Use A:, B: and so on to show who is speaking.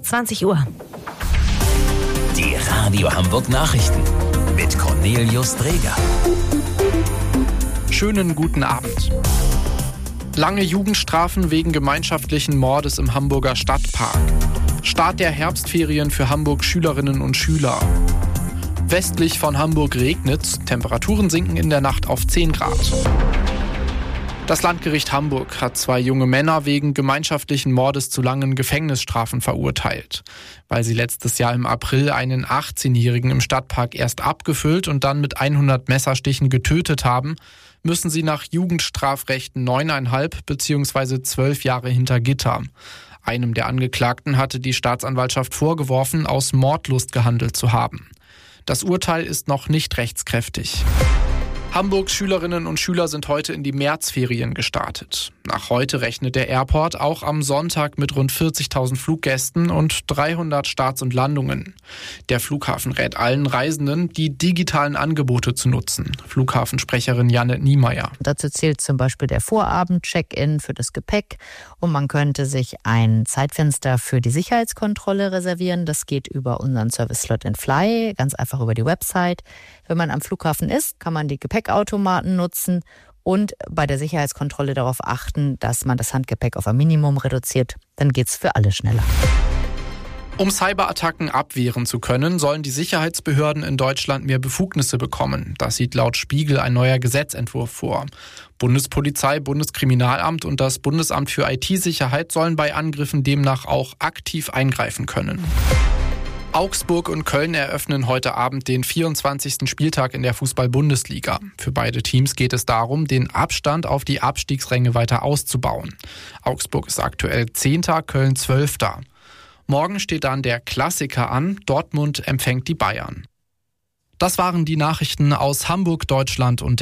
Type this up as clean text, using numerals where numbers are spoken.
A: 20 Uhr.
B: Die Radio Hamburg Nachrichten mit Cornelius Dreger.
C: Schönen guten Abend. Lange Jugendstrafen wegen gemeinschaftlichen Mordes im Hamburger Stadtpark. Start der Herbstferien für Hamburg Schülerinnen und Schüler. Westlich von Hamburg regnet, Temperaturen sinken in der Nacht auf 10 Grad. Das Landgericht Hamburg hat 2 junge Männer wegen gemeinschaftlichen Mordes zu langen Gefängnisstrafen verurteilt. Weil sie letztes Jahr im April einen 18-Jährigen im Stadtpark erst abgefüllt und dann mit 100 Messerstichen getötet haben, müssen sie nach Jugendstrafrecht 9,5 bzw. 12 Jahre hinter Gitter. Einem der Angeklagten hatte die Staatsanwaltschaft vorgeworfen, aus Mordlust gehandelt zu haben. Das Urteil ist noch nicht rechtskräftig. Hamburgs Schülerinnen und Schüler sind heute in die Märzferien gestartet. Nach heute rechnet der Airport auch am Sonntag mit rund 40.000 Fluggästen und 300 Starts und Landungen. Der Flughafen rät allen Reisenden, die digitalen Angebote zu nutzen. Flughafensprecherin Janne Niemeyer.
D: Dazu zählt zum Beispiel der Vorabend-Check-in für das Gepäck und man könnte sich ein Zeitfenster für die Sicherheitskontrolle reservieren. Das geht über unseren Service Slot & Fly, ganz einfach über die Website. Wenn man am Flughafen ist, kann man die Gepäckautomaten nutzen und bei der Sicherheitskontrolle darauf achten, dass man das Handgepäck auf ein Minimum reduziert. Dann geht's für alle schneller.
C: Um Cyberattacken abwehren zu können, sollen die Sicherheitsbehörden in Deutschland mehr Befugnisse bekommen. Das sieht laut Spiegel ein neuer Gesetzentwurf vor. Bundespolizei, Bundeskriminalamt und das Bundesamt für IT-Sicherheit sollen bei Angriffen demnach auch aktiv eingreifen können. Augsburg und Köln eröffnen heute Abend den 24. Spieltag in der Fußball-Bundesliga. Für beide Teams geht es darum, den Abstand auf die Abstiegsränge weiter auszubauen. Augsburg ist aktuell 10., Köln 12. Morgen steht dann der Klassiker an, Dortmund empfängt die Bayern. Das waren die Nachrichten aus Hamburg, Deutschland und